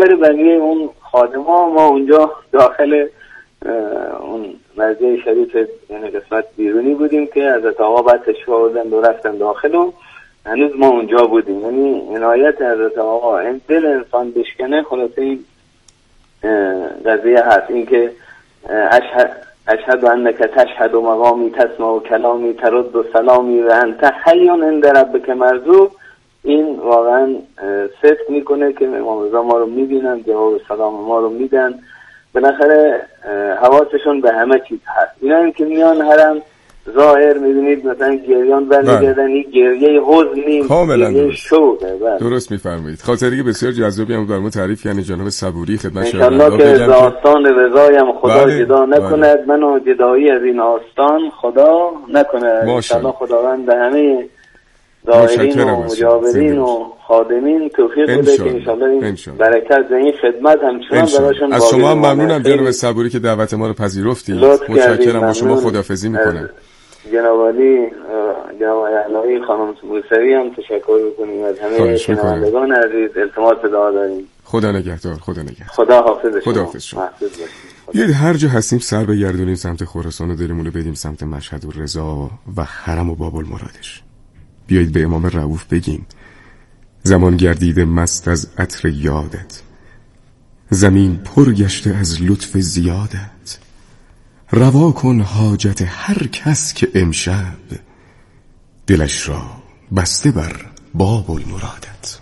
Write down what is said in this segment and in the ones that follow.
خاطر بقیه اون خادما ما اونجا داخل اون مرجع شریف یعنی قسمت بیرونی بودیم که حضرت آقا بعد تشریف آوردن و رفتن داخل و هنوز ما اونجا بودیم. یعنی عنایت حضرت آقا این دل انسان بشکنه. خلاصه این قضیه هست، این که اشهد انک تشهد و مقامی تسمع و کلامی ترد و سلامی و انت حی عند ربک مرزوق. این واقعا صدق میکنه که امام رضا ما رو میبینن، جواب سلام ما رو میدن، بالاخره حواسشون به همه چیز هست. اینا هم که میان حرم ظاهر میبینید مثلا گریان برمیگردن، این گریه حزن نیست، گریه شوقه. درست میفرمایید. خاطره بسیار جذابی هم برامون تعریف کردن جناب صبوری خدمت شما. انشالله که داستان رضایم خدا جدا نکند، منو جدایی از این آستان خدا نکند. انشالله خداوند به همه زائرین و مجاورین و خادمین توفیق بده که انشالله این برکت و این خدمت همچنان براشون از شما هم ممنونم جناب صبوری که دعوت ما رو پذیرفتید. متشکرم. با شما خداحافظی میکنم. جناب علی جناب علایی خانم موسوی هم تشکر میکنیم. از همه شنوندگان عزیز التماس دعا داریم. خدا نگهدار. خدا حافظ شما. خدا حافظ شما. بیایید هر جا هستیم سر بگردونیم سمت خراسان و دلمون رو بدیم سمت مشهد و رضا و حرم و باب المرادش. بیایید به امام رؤوف بگیم زمان گردیده مست از عطر یادت، زمین پر گشته از لطف زیادت، روا کن حاجت هر کس که امشب دلش را بسته بر باب المرادت.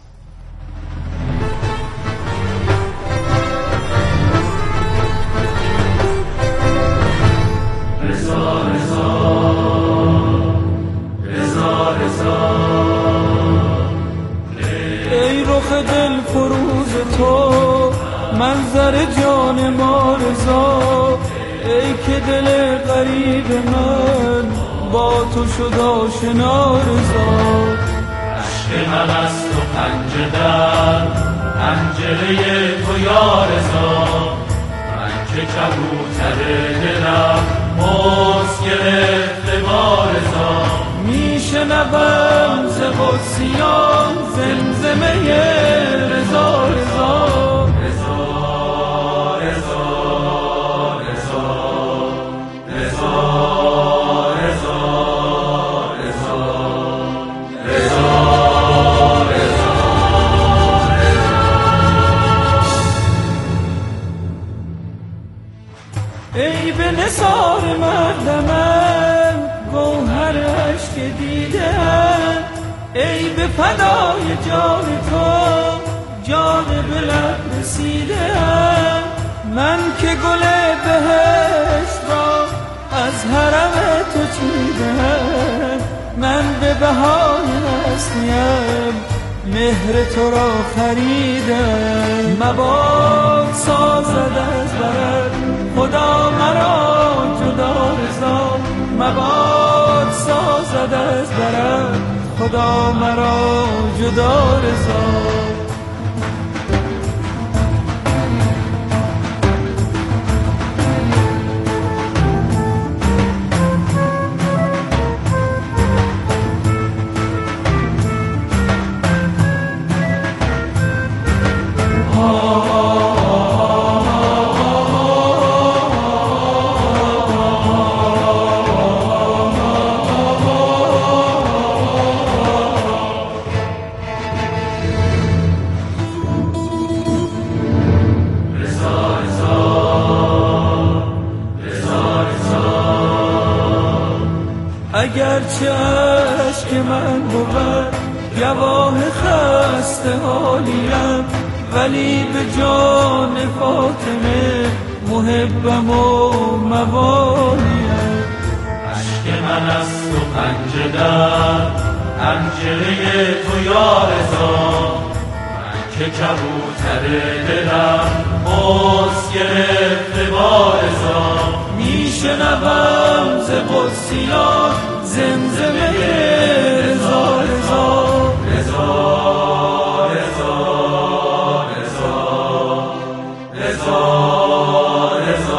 ای رخ دل فروز تو منظر جان ما رضا، ای که دل غریب من با تو شد آشنا رضا. عشق من است و پنجه پنجره تو یا رضا، من که کبوتر دلم موز گرفته با رضا. میشنوم ز قدسیان زمزمه رضا رضا رضا رضا ای به نثار مردمم گوهر عشق دیدم، ای به فدای جان تو جان به لب رسیدم. من که گل بهشت را از حرم تو چیدم، من به بهای نسیم مهر تو را خریدم. مباد سازد از برد خدا مرا جدا رضا، مباد سازد از برد خدا مرا جدا رضا. اگرچه عشق من بود گواه خسته حالیم، ولی به جان فاطمه محبم و موالیم. عشق من است و پنجره تو یا رضا، من که کبوتر دلم موز گرفته با رضا. میشنوم ز قدسیان زمزمه رضا رضا رضا رضا رضا رضا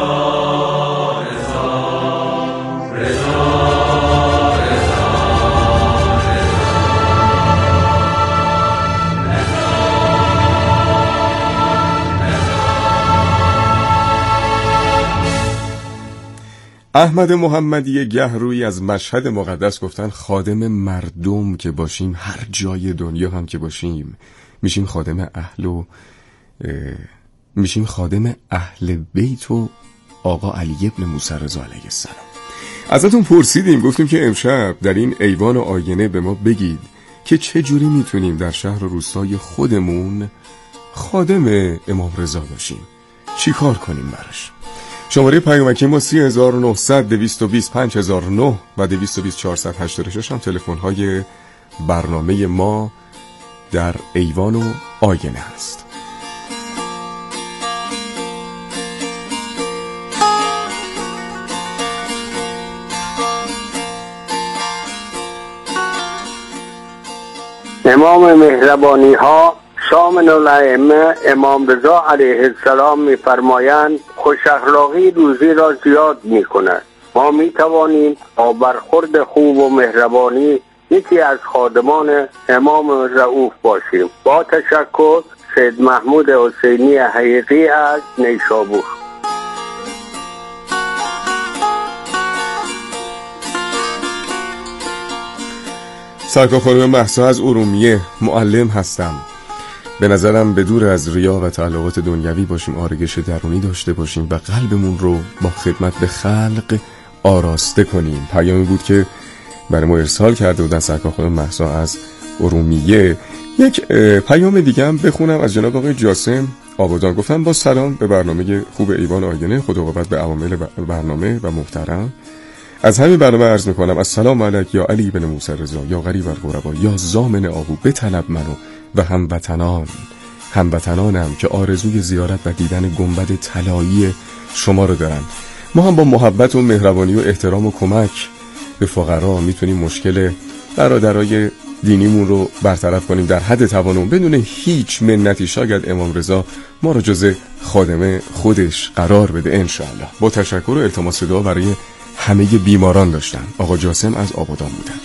رضا رضا رضا احمد محمدی گهرویی از مشهد مقدس گفتن خادم مردم که باشیم، هر جای دنیا هم که باشیم، میشیم خادم اهل بیت و آقا علی ابن موسی رضا علیه السلام. ازتون پرسیدیم، گفتیم که امشب در این ایوان و آینه به ما بگید که چه جوری میتونیم در شهر و روستای خودمون خادم امام رضا باشیم، چی کار کنیم براش. شماره پیامکی ما 3900 220 5009 و 220 486 هم تلفن های برنامه ما در ایوان و آینه هست. امام مهربانی ها شامل الائمه امام رضا علیه السلام می‌فرمایند خوش اخلاقی روزی را زیاد می‌کند. ما می‌توانیم با برخورد خوب و مهربانی یکی از خادمان امام رؤوف باشیم. با تشکر، سید محمود حسینی حقیقی از نیشابور. سرکار خانم مهسا از ارومیه، معلم هستم. به نظرم به دور از ریا و تعلقات دنیوی باشیم، آرایش درونی داشته باشیم و قلبمون رو با خدمت به خلق آراسته کنیم. پیامی بود که برای ما ارسال کرده بودن سرکار خانم مهسا از ارومیه. یک پیام دیگه هم بخونم از جناب آقای جاسم آبادان. گفتن با سلام به برنامه خوب ایوان آینه، خدا قوت به عوامل برنامه و محترم. از همین برنامه عرض میکنم السلام علیک یا علی بن موسی رضا، یا غریب الغربا، یا ضامن آهو، بطلب منو و هموطنانم که آرزوی زیارت و دیدن گنبد طلایی شما رو دارن. ما هم با محبت و مهربانی و احترام و کمک به فقرا میتونیم مشکل برادرای دینیمون رو برطرف کنیم در حد توانمون، بدون هیچ منتی. شاید امام رضا ما رو جز خادم خودش قرار بده انشاءالله. با تشکر و التماس دعا برای همه بیماران داشتن. آقا جاسم از آبادان بودند.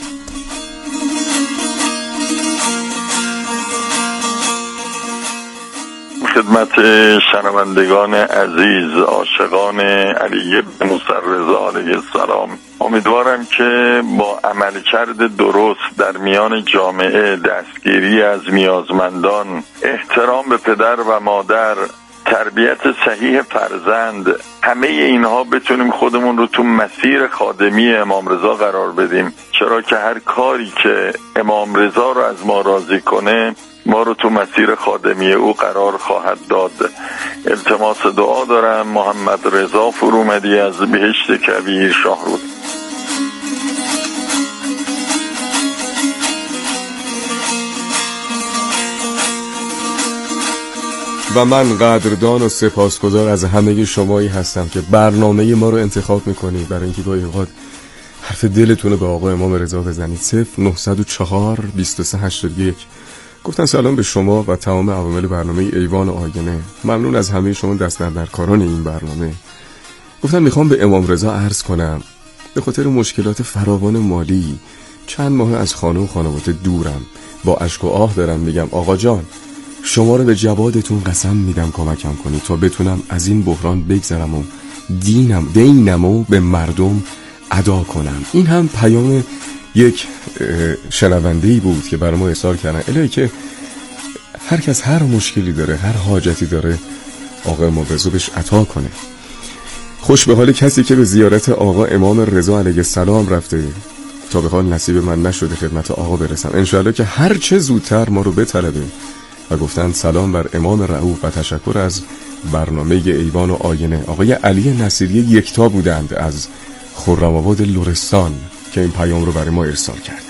خدمت شنوندگان عزیز عاشقان علی بن موسی رضا علیه السلام، امیدوارم که با عملکرد درست در میان جامعه، دستگیری از نیازمندان، احترام به پدر و مادر، تربیت صحیح فرزند، همه اینها بتونیم خودمون رو تو مسیر خادمی امام رضا قرار بدیم. چرا که هر کاری که امام رضا رو از ما راضی کنه ما رو تو مسیر خادمی او قرار خواهد داد. التماس دعا دارم. محمد رضا فرومدی از بهشت کبیر، شاهرود. و من قدردان و سپاسگزار از همه شمایی هستم که برنامه ما رو انتخاب میکنید، برای اینکه گاهی اوقات حرف دلتون رو به آقا امام رضا بزنید. 0904 2381. گفتن سلام به شما و تمام عوامل برنامه ایوان و آینه. ممنون از همه شما دست در کاران این برنامه. گفتن میخوام به امام رضا عرض کنم به خاطر مشکلات فراوان مالی چند ماه از خانه و خانواده دورم. با اشک و آه دارم میگم آقا جان، شما رو به جوادتون قسم میدم کمکم کنید تا بتونم از این بحران بگذرم و دینمو به مردم ادا کنم. این هم پیام یک شنونده‌ای بود که برای ما ارسال کردن. الهی که هر کس هر مشکلی داره، هر حاجتی داره، آقا امام رضا بهش عطا کنه. خوش به حال کسی که به زیارت آقا امام رضا علیه السلام رفته تا به حال نصیب من نشده خدمت آقا برسم. انشاءالله که هر چه زودتر ما رو بطلبه. و گفتن سلام بر امام رؤوف و تشکر از برنامه ایوان و آینه. آقای علی نصیری یکتا بودند از خرم‌آباد لرستان که این پیام رو برای ما ارسال کردند.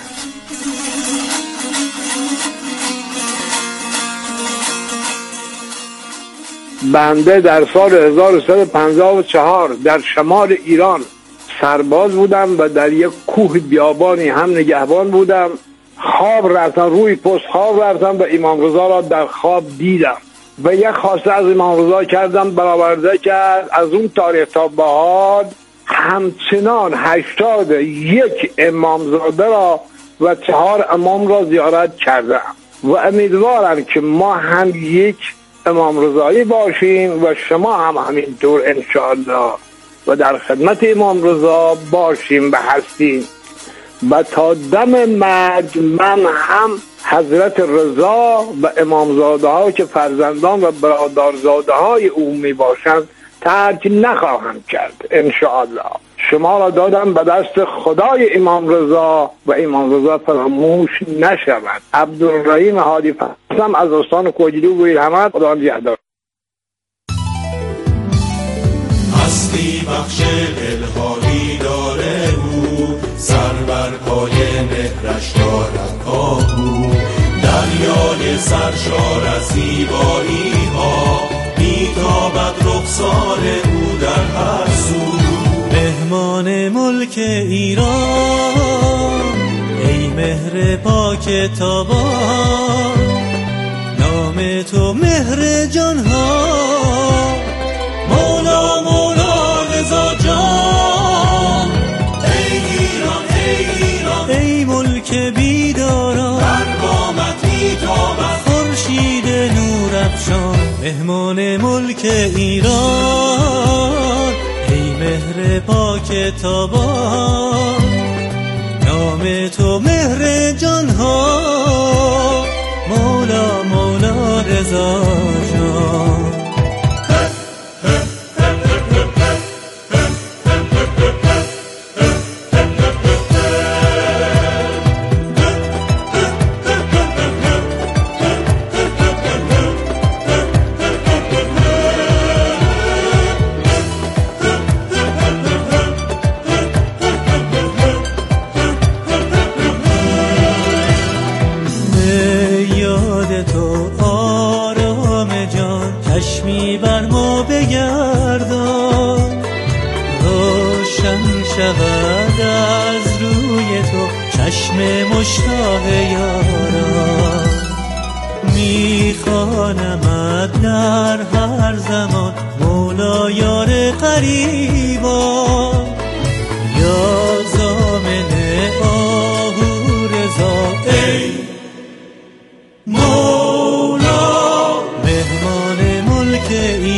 بنده در سال 1354 در شمال ایران سرباز بودم و در یک کوه بیابانی هم نگهبان بودم. خواب رفتم، روی پست خواب رفتم و امام رضا را در خواب دیدم و یک خواسته از امام رضا کردم، برآورده کرد. از اون تاریخ تا به حال همچنان 81 امامزاده را و 4 امام را زیارت کردم و امیدوارم که ما هم یک امام رضایی باشیم و شما هم همینطور انشاءالله. و در خدمت امام رضا باشیم و هستیم و تا دم مرگ من هم حضرت رضا و امامزاده ها که فرزندان و برادرزاده های او می باشند ترک نخواهم کرد انشاءالله. شما را دادم به دست خدای امام رضا و امام رضا فراموش نشود. عبدالرحیم هادی هستم از استان کوجلو و الحمد. خدا نگهدار. هستی بخش دلهایی داره او، سر بر پای مهرش دارد آهو، دریای سرشار از زیبایی ها میتابد رخسار او در هر سو. مهمان ملک ایران ای مهر پاک تابان، نام تو مهر جان ها مولا مولا رضا جان. ای ایران ای ایران ای ملک بیداران، بر بامت میتابد خورشید نور افشان. مهمان ملک ایران ای مهر پاک تابان، نام تو مهر جان ها مولا مولا رضا جان. شود از روی تو چشم مشتاق یاران، میخوانمت در هر زمان مولا یار قریبان. یا ضامن آهو رضا ای مولا، مهمان ملک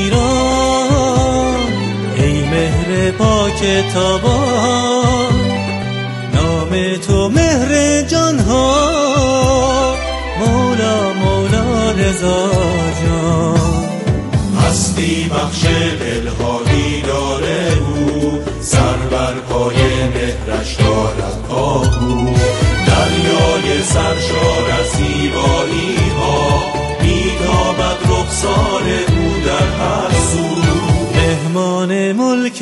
ایران ای مهر پاک تابان، نام تو مهر جان ها مولا مولا رضا جان. هستی بخش دلهایی داره او، سر بر پای مهرش دارد آهو، دریای سرشار از زیبایی ها میتابد رخسار او در هر سو. مهمان ملک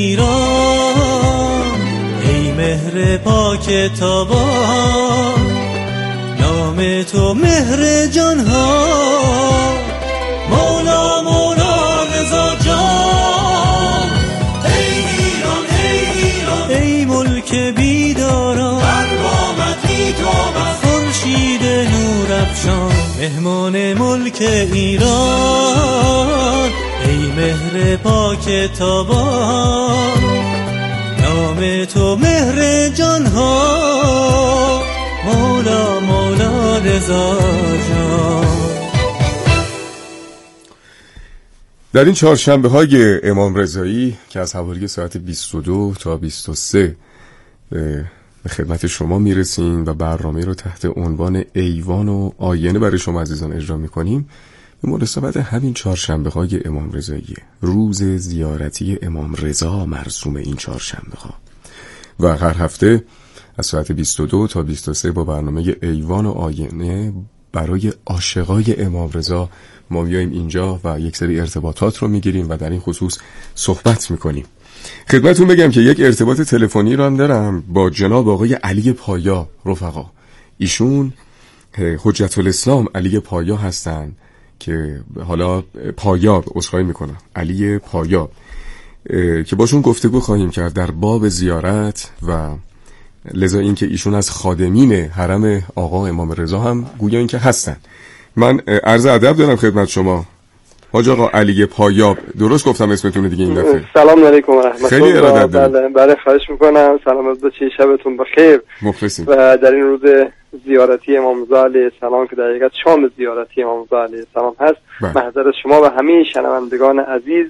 ایران ای مهر پاک تابان، نام تو مهر جان ها مولا مولا رضا جان. ای ایران ای ایران ای ملک بیداران، بر بامت میتابد خورشید نور افشان. مهمان ملک ایران ای مهر پاک تابان، نام تو مهر جان ها مولا مولا رضا جان. در این چهارشنبه های امام رضایی که از حوالی ساعت 22 تا 23 به خدمت شما میرسیم و برنامه رو تحت عنوان ایوان و آینه برای شما عزیزان اجرا میکنیم، به مناسبت همین چهارشنبه های امام رضایی، روز زیارتی امام رضا مرسوم این چهارشنبه ها، و هر هفته از ساعت 22 تا 23 با برنامه ایوان و آینه برای عاشقای امام رضا ما میاییم اینجا و یک سری ارتباطات رو میگیریم و در این خصوص صحبت میکنیم. خدمتون بگم که یک ارتباط تلفنی رو هم دارم با جناب آقای علی پایا. رفقا، ایشون حجت الاسلام علی پایا هستن که حالا پایاب عذرخواهی میکنم، علی پایا، که باشون گفتگو خواهیم کرد در باب زیارت و لذا این که ایشون از خادمین حرم آقا امام رضا هم گویا این که هستن. من عرض ادب دارم خدمت شما حاج آقا علی پایاب، درست گفتم اسمتون دیگه این دفعه؟ سلام علیکم و رحمت خیلی الله. بله خواهش میکنم. سلامت باشید، شبتون بخیر. مخلصیم. و در این روز زیارتی امام رضا علیه السلام که در حقیقت شام زیارتی امام رضا علیه السلام هست، محضر شما و همه شنوندگان عزیز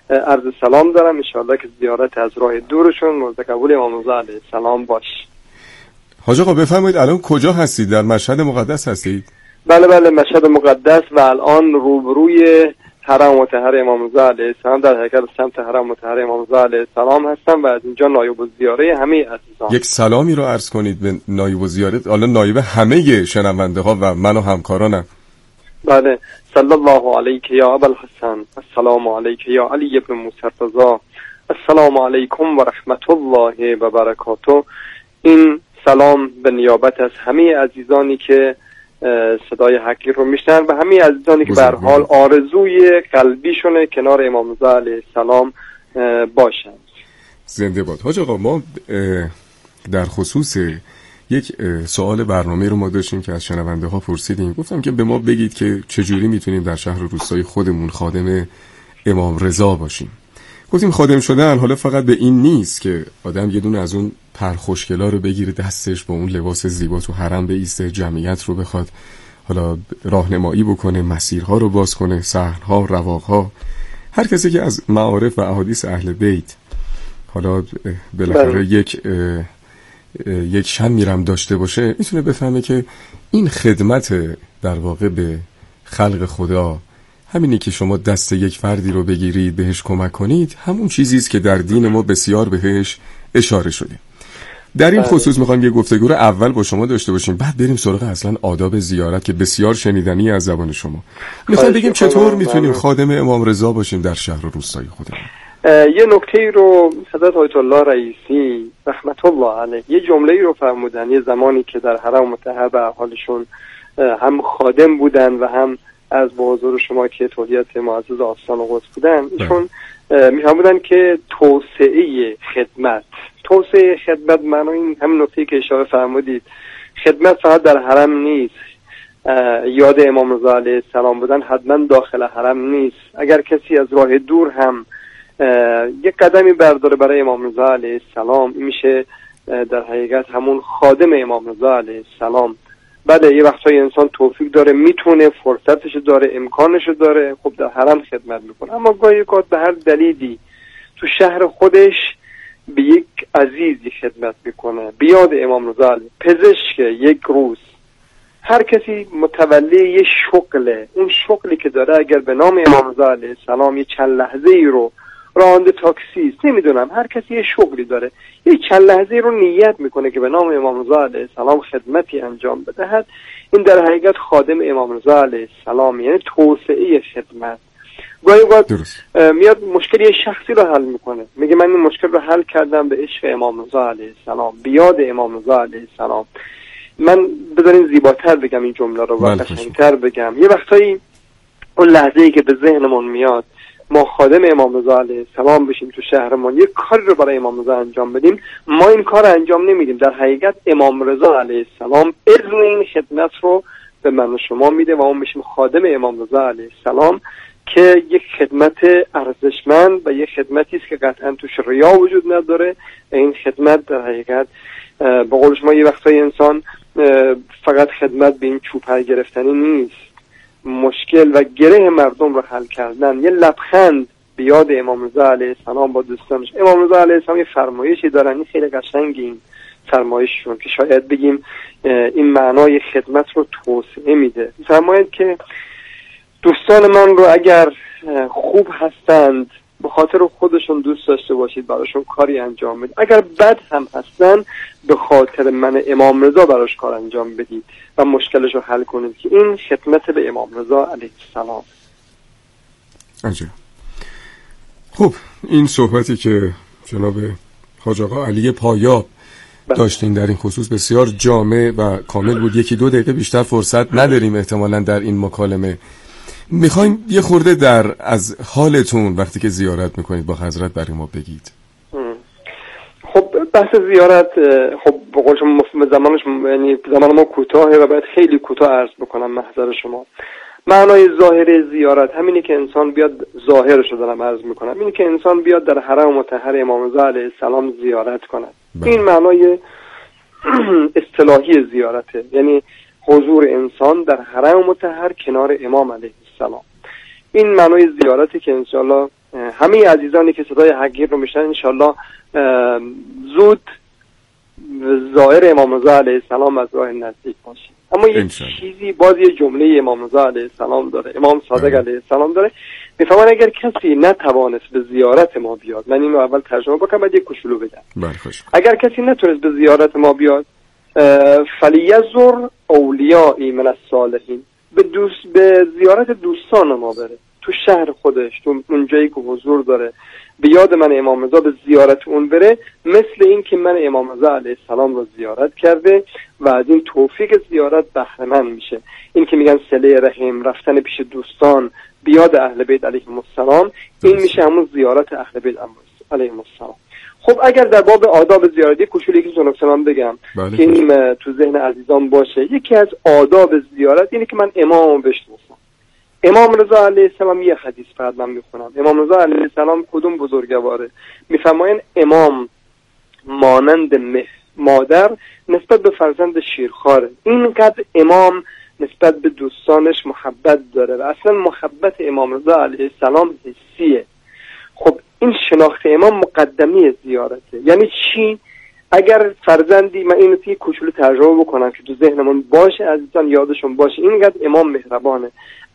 عرض سلام دارم. انشاءالله که زیارت از راه دورشون مورد قبول امام رضا علیه السلام باش. حاج آقا بفرمایید الان کجا هستید؟ در مشهد مقدس هستید؟ بله مشهد مقدس و الان روبروی حرم مطهر امام رضا علیه السلام در حرکت سمت حرم مطهر امام رضا علیه السلام هستم و از اینجا نایب الزیاره همه عزیزان. یک سلامی رو عرض کنید به نایب الزیاره، حالا نایب همه شنونده ها و من و همکارانم. بله. صلی الله علیک یا ابوالحسن، السلام علیک یا علی ابن موسی الرضا، السلام علیکم و رحمت الله و برکاته. این سلام به نیابت از همه عزیزانی که صدای حقیر رو میشنن و همه عزیزانی که به هر حال آرزوی قلبیشونه کنار امام رضا علیه السلام باشن. زنده باد. حاج آقا ما در خصوص یک سوال برنامه رو ما داشتیم که از شنونده ها پرسیدیم، گفتم که به ما بگید که چجوری میتونیم در شهر و روستای خودمون خادم امام رضا باشیم. گفتیم خادم شدن حالا فقط به این نیست که آدم یه دونه از اون پرخوشگلا رو بگیره دستش با اون لباس زیبا تو حرم بیسته، جمعیت رو بخواد حالا راهنمایی بکنه، مسیرها رو باز کنه، صحنها، رواقها. هر کسی که از معارف و احادیث اهل بیت حالا بالاخره یک شمیرم داشته باشه میتونه بفهمه که این خدمت در واقع به خلق خدا، همینی که شما دست یک فردی رو بگیرید بهش کمک کنید، همون چیزی است که در دین ما بسیار بهش اشاره شده. در این خصوص میخوایم یه گفتگو رو اول با شما داشته باشیم، بعد بریم سراغ اصلا آداب زیارت که بسیار شنیدنی از زبان شما. میخوایم بگیم چطور میتونیم خادم امام رضا باشیم در شهر و روستای خودمون. یه نکته رو حضرت آیت الله رئیسی رحمت الله علیه یه جمله‌ای رو فرمودن یه زمانی که در حرم مطهر به حالشون هم خادم بودن و هم از با حضور شما که تولیت معزز آستان قدس بودن، ایشون می‌فرمودن که توسعه خدمت معنی این همین نکته‌ای که اشاره فرمودید، خدمت فقط در حرم نیست. یاد امام رضا علیه السلام بودن حتما داخل حرم نیست. اگر کسی از راه دور هم یک قدمی برداره برای امام رضا علیه السلام، این میشه در حقیقت همون خادم امام رضا علیه السلام. بله یه وقتایی انسان توفیق داره، میتونه، فرصتش داره، امکانش داره، خب در حرم خدمت میکنه، اما گاهی اوقات به هر دلیلی تو شهر خودش به یک عزیزی خدمت میکنه، بیاد امام رضا علیه، پزشک یک روز، هر کسی متولی یه شغله، اون شغلی که داره اگر به نام امام رضا علیه السلام یه چند لحظه ای رو، راننده تاکسی، نمیدونم، هر کسی یه شغلی داره، یه چند لحظه رو نیت میکنه که به نام امام رضا علیه السلام خدمتی انجام بدهد، این در حقیقت خادم امام رضا علیه السلام، یعنی توسعه خدمت. گاهی اوقات میاد مشکلی شخصی رو حل میکنه، میگه من این مشکل رو حل کردم به عشق امام رضا علیه السلام، بیاد امام رضا علیه السلام. من بذارین زیباتر بگم این جمله رو و قشنگتر بگم. یه وقتایی اون لحظه‌ای که به ذهنمون میاد ما خادم امام رضا علیه السلام بشیم تو شهرمون، یک کاری رو برای امام رضا انجام بدیم، ما این کار رو انجام نمیدیم، در حقیقت امام رضا علیه السلام اذن این خدمت رو به من و شما میده و اون میشیم خادم امام رضا علیه السلام که یک خدمت ارزشمند و یک خدمتی است که قطعا توش ریا وجود نداره. این خدمت در حقیقت به قول شما یه وقتای انسان فقط خدمت به این چوپر گرفتنی نیست، مشکل و گره مردم رو حل کردن، یه لبخند به یاد امام رضا علیه السلام با دوستانش. امام رضا علیه السلام یه فرمایشی دارن، این خیلی قشنگه این فرمایششون که شاید بگیم این معنای خدمت رو توسعه میده. فرمایند که دوستان من رو اگر خوب هستند به خاطر خودشون دوست داشته باشید، براشون کاری انجام بدید، اگر بد هم هستن به خاطر من امام رضا براش کار انجام بدید و مشکلش رو حل کنید، که این خدمت به امام رضا علیه السلام. عجب. خب این صحبتی که جناب حاج آقا علی پایاب داشتین در این خصوص بسیار جامع و کامل بود. یکی دو دقیقه بیشتر فرصت نداریم احتمالاً در این مکالمه. میخوایم یه خورده از حالتون وقتی که زیارت میکنید با حضرت برای ما بگید. خب بحث زیارت خب به قول شما یعنی زمان ما کوتاهه و باید خیلی کوتاه عرض بکنم محضر شما. معنای ظاهر زیارت همینی که انسان بیاد، ظاهرش رو دارم عرض میکنم، اینی که انسان بیاد در حرم مطهر امام رضا علیه السلام زیارت کند. این معنای اصطلاحی زیارته، یعنی حضور انسان در حرم مطهر کنار امام علیه السلام. این معنای زیارتی که انشالله همه عزیزانی که صدای حقیر رو میشن انشالله زود ظاهر امام رضا علیه السلام از راه نزدیک باشه. اما یه چیزی باز یه جمله امام رضا علیه السلام داره، امام صادق علیه السلام داره، میفهمن اگر کسی نتوانست به زیارت ما بیاد، من اینو اول ترجمه بکنم بعد یه کوچولو بگم. اگر کسی نتونست به زیارت ما بیاد فلیزور اولیاء من الصالحین، به زیارت دوستان ما بره تو شهر خودش، تو اونجایی که حضور داره، به یاد من امام رضا به زیارت اون بره، مثل این که من امام رضا علیه السلام رو زیارت کرده و از این توفیق زیارت بهره مند میشه. این که میگن صله رحم، رفتن پیش دوستان، بیاد اهل بیت علیهم السلام، این میشه همون زیارت اهل بیت علیهم السلام. خب اگر در باب آداب زیارتی کوچولی که جناب بگم که این تو ذهن عزیزان باشه، یکی از آداب زیارت اینه که من امامو بشناسم. امام رضا علیه السلام یه حدیث فرد من میخونم. امام رضا علیه السلام کدوم بزرگواره؟ میفرماین امام مانند مادر نسبت به فرزند شیرخواره. اینقدر امام نسبت به دوستانش محبت داره و اصلا محبت امام رضا علیه السلام حسیه. خب این شناخت امام مقدمی زیارته. یعنی چی؟ اگر فرزندی، من اینو توی کوچولو ترجمه بکنم که تو ذهنمون باشه، عزیزان یادشون باشه، اینقدر امام مهربانه.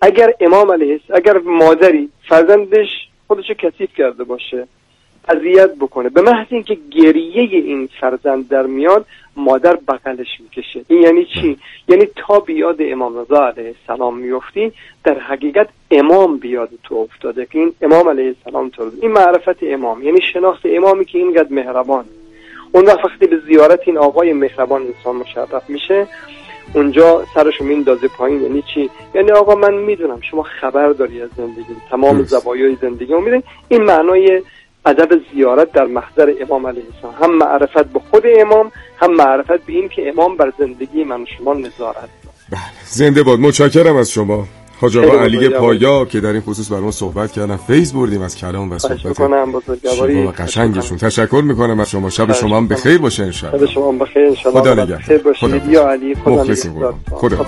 اگر مادری فرزندش خودشو کثیف کرده باشه، اذیت بکنه، به محض اینکه گریه این فرزند در میاد، مادر بغلش میکشه. این یعنی چی؟ یعنی تا بیاد امام رضا علیه السلام میفتی، در حقیقت امام بیاد تو افتاده که این امام علیه السلام تو. این معرفت امام یعنی شناخت امامی که اینقدر مهربان. اون وقتی به زیارت این آقای مهربان انسان مشرف میشه، اونجا سرشو میندازه پایین. یعنی چی؟ یعنی آقا من میدونم شما خبر داری از زندگی، تمام زوایای زندگی رو میدونی. این معنای ادب زیارت در محضر امام علیه السلام، هم معرفت به خود امام، هم معرفت به این که امام بر زندگی من شما نظارت داره. بله، زنده باد. متشکرم از شما حاج آقا علی پایا که در این خصوص برام صحبت کردن. فیض بردیم از کلام و صحبت شما قشنگشون. تشکر میکنم از شما. شب شما هم بخیر باشه ان شاء الله. شب شما هم بخیر ان شاء الله. خدا نگهدار. یا علی خدا نگهدار. خدا.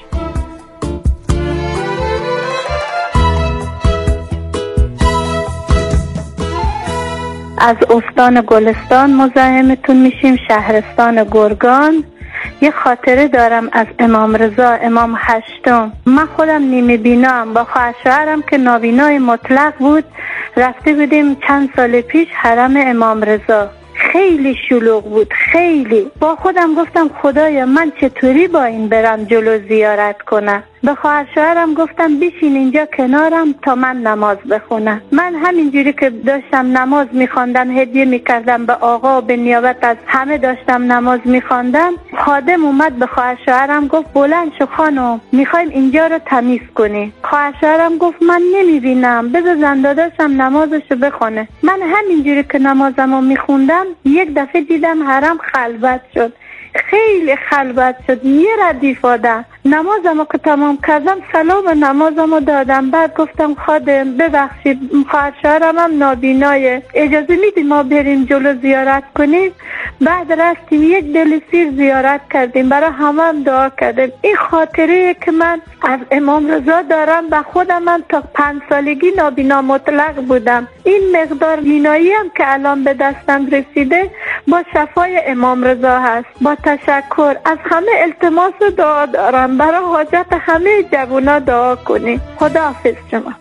از استان گلستان مزاحمتون میشیم، شهرستان گرگان. یه خاطره دارم از امام رضا، امام هشتم. من خودم نیمه بینام، با خواهر شوهرم که نابینای مطلق بود رفته بودیم چند سال پیش حرم امام رضا. خیلی شلوغ بود، خیلی. با خودم گفتم خدایا من چطوری با این برم جلو زیارت کنم. به خواهر شوهرم گفتم بشین اینجا کنارم تا من نماز بخونم. من همینجوری که داشتم نماز میخواندم، هدیه میکردم به آقا، به نیابت از همه داشتم نماز میخواندم، خادم اومد به خواهر شوهرم گفت بلند شو خانم، میخوایم اینجا رو تمیز کنی. خواهر شوهرم گفت من نمیبینم، بذار زنداداشم نمازشو بخونه. من همینجوری که نمازمو میخوندم یک دفعه دیدم حرم خلوت شد، خیلی خلوت شد. یه ردیف آدم نمازمو که تمام کردم سلام نمازمو دادم. بعد گفتم خادم ببخشید خواهر شوهرم هم نابینایه، اجازه میدی ما بریم جلو زیارت کنیم؟ بعد رفتیم یک دل سیر زیارت کردیم، برای همه هم دعا کردیم. این خاطره که من از امام رضا دارم و خودم من تا 5 سالگی نابینا مطلق بودم. این مقدار بینایی هم که الان به دستم رسیده با شفای امام رضا هست. با تشکر از همه التماس و دعا دارم، برای حاجت همه جوونا دعا کنی. خداحافظ شما.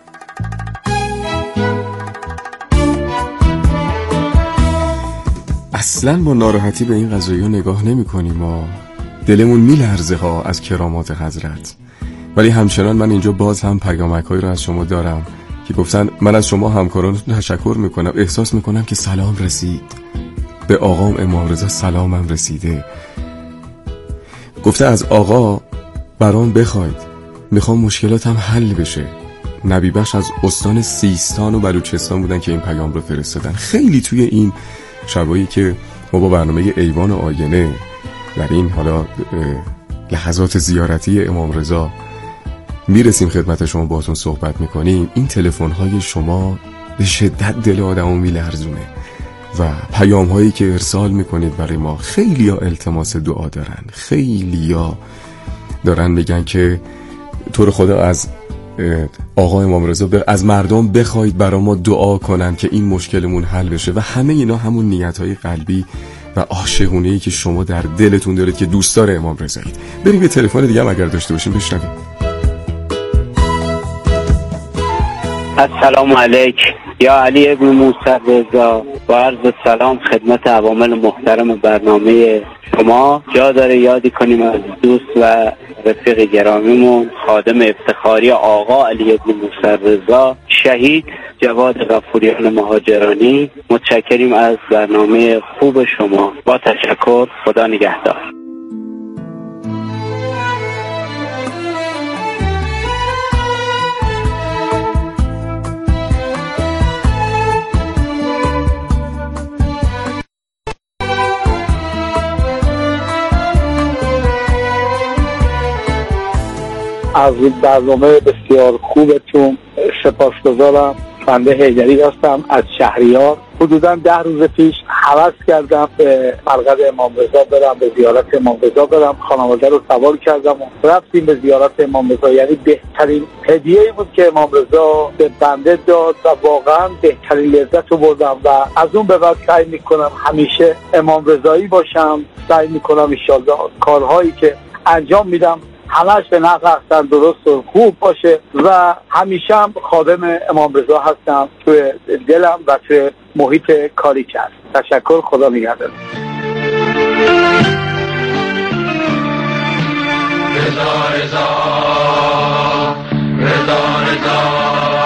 اصلا با ناراحتی به این قضایی نگاه نمی کنیم. ما دلمون میلرزه ها از کرامات حضرت، ولی همچنان من اینجا باز هم پیامک‌هایی رو از شما دارم که گفتن من از شما همکاران تشکر میکنم، احساس میکنم که سلام رسید به آقام امام رضا، سلامم رسیده. گفته از آقا برام بخواید، میخوام مشکلاتم حل بشه. نبی بخش از استان سیستان و بلوچستان بودن که این پیام رو فرستادن. خیلی توی این شبایی که ما با برنامه ایوان آینه در این حالا لحظات زیارتی امام رضا میرسیم خدمت شما، باهاتون صحبت میکنیم، این تلفن‌های شما به شدت دل آدمو میلرزونه و پیام‌هایی که ارسال میکنید برای ما. خیلی‌ها التماس دعا دارن، خیلی‌ها دارن میگن که تو رو خدا از آقا امام رضا از مردم بخواید برای ما دعا کنن که این مشکلمون حل بشه و همه اینا همون نیت‌های قلبی و عاشقونه‌ای که شما در دلتون دارید که دوستدار امام رضایید. بریم یه تلفن دیگه هم اگر داشته باشیم بشنویم. السلام علیک یا علی ابن موسی رضا، با عرض سلام خدمت عوامل محترم برنامه شما. جا داره یادی کنیم از دوست و رفیق گرامیمون خادم افتخاری آقا علی ابن موسی رضا شهید جواد غفوریان مهاجرانی. متشکریم از برنامه خوب شما. با تشکر، خدا نگهدار. از برنامه بسیار خوبتون سپاسگزارم. بنده حیدری هستم از شهریار. حدوداً 10 روز پیش هوس کردم به مرقد امام رضا برم، به زیارت امام رضا برم. خانواده رو سوار کردم و رفتیم به زیارت امام رضا. یعنی بهترین هدیه‌ای بود که امام رضا به بنده داد و واقعاً بهترین لذت رو بردم و از اون به بعد سعی میکنم همیشه امام رضایی باشم. سعی میکنم ان شاءالله کارهایی که انجام میدم همش به نفع احسن درست و خوب باشه و همیشه هم خادم امام رضا هستم توی دلم و توی محیط کاری کرد. تشکر، خدا نگهدار. رضا رضا رضا رضا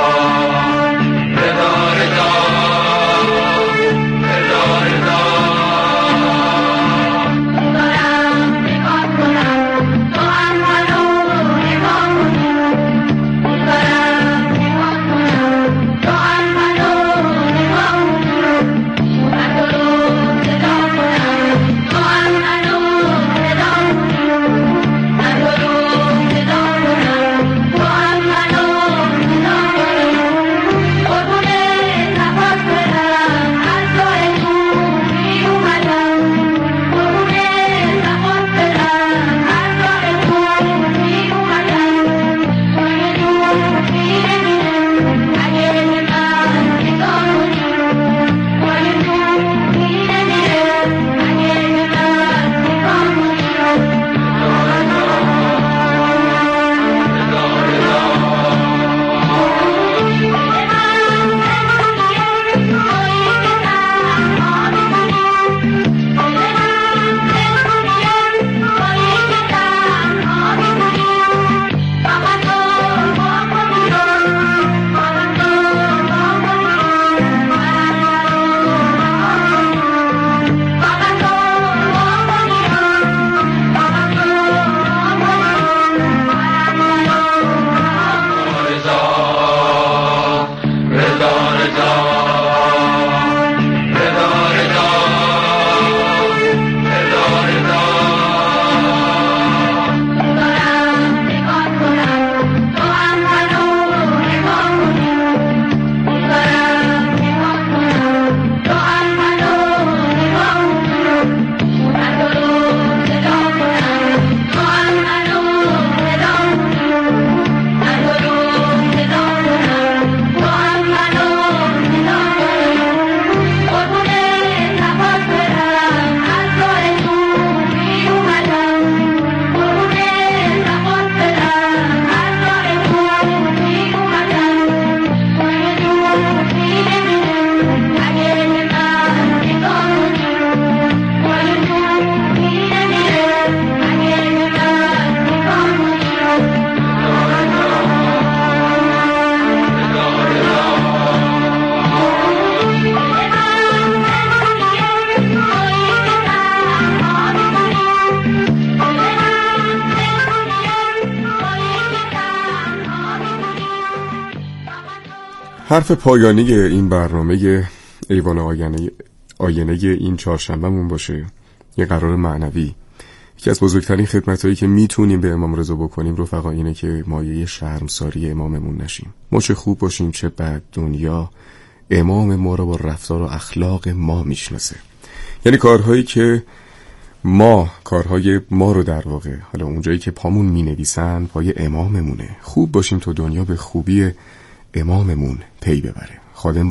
حرف پایانی این برنامه ایوان آینه این چهارشنبهمون باشه یه قرار معنوی. یکی از بزرگترین خدمتایی که میتونیم به امام رضا بکنیم رفقا اینه که مایه شرمساری اماممون نشیم. ما چه خوب باشیم چه بد، دنیا امام ما رو با رفتار و اخلاق ما میشناسه. یعنی کارهایی که ما کارهای ما رو در واقع حالا اونجایی که پامون می نویسن پای اماممونه، خوب باشیم تا دنیا به خوبی اماممون پی ببره. خادم